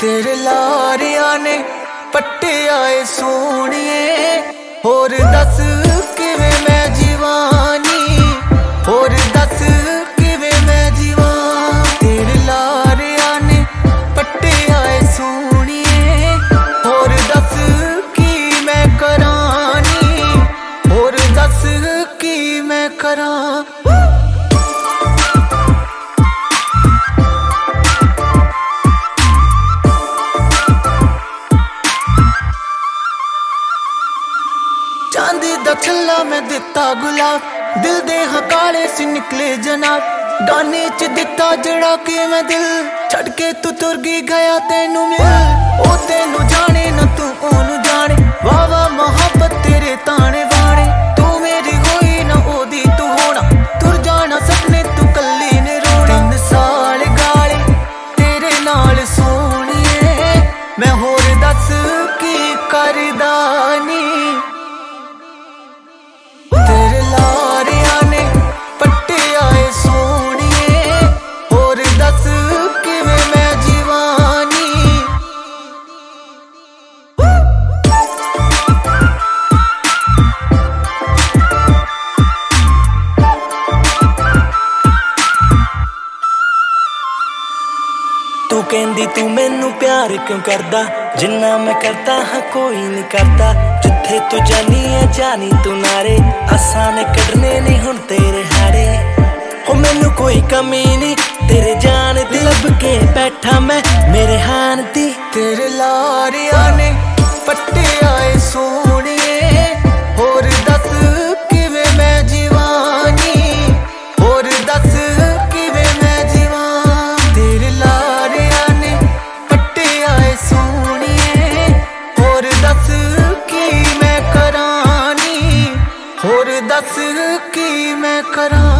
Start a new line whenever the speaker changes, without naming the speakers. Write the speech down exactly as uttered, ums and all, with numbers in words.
तेरे लारिया ने पट्टे आए सोनिए, होर दस किवें मैं जीवानी, होर दस किवें मैं जीवा। तेरे लारिया ने पट्टे आए सोनिए, होर दस की मैं करानी, होर दस की मैं करा। चांदी दा छल्ला मैं दिता गुलाब, दिल दे हाँ काले सी निकले जनाब। गाने च दिता जड़ा के मैं दिल, छड़ के तू तुर गई गया तेनू मिल। ओ तेनू जाने ना तू ओनू जाने, वाह वाह मोहब्बत तेरे ताने बाने। तू मेरी होई ना ओदी तू होना, तुर जाना सपने तू कल्ली ने रोना। तीन साल गाले तेरे नाल सोनिए, मैं होर दस की करदानी। तेरे लारिया ने पट्टे आए सोनिए, होर दस किवें मैं जीवानी।
तू कहंदी तू मैनू प्यार क्यों करदा, जिन्ना मैं करता हाँ कोई नहीं करता। जिथे तू जानी है जानी तू नारे, असां ने कढ़ने नहीं हुण तेरे हारे। हो मैनू कोई कमी नहीं तेरे जान दी, लब के बैठा मैं मेरे हान दी।
तेरे लारिया ने पट्टे आए सोनिए, होर दस किवें मैं जीवानी, होर दस किवें मैं जीवा। तेरे लारिया ने पट्टे आए सोनिए, होर दस की मैं करानी, होर दस की मैं करा।